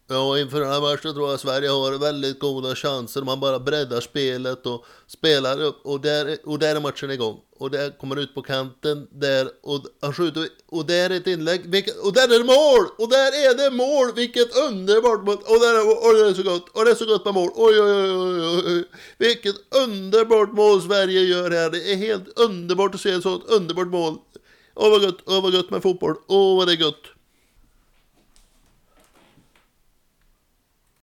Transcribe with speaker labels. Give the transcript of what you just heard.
Speaker 1: Ja, inför den här matchen tror jag Sverige har väldigt goda chanser. Man bara breddar spelet och spelar upp. Och där är matchen igång. Och där kommer ut på kanten. Där, och han skjuter. Och där är ett inlägg. Och där är det mål! Och där är det mål! Vilket underbart mål! Och det är så gott. Och det är så gott med mål. Oj, oj, oj, oj, oj. Vilket underbart mål Sverige gör här. Det är helt underbart att se ett sånt underbart mål. Åh vad gott med fotboll. Åh vad det är gott.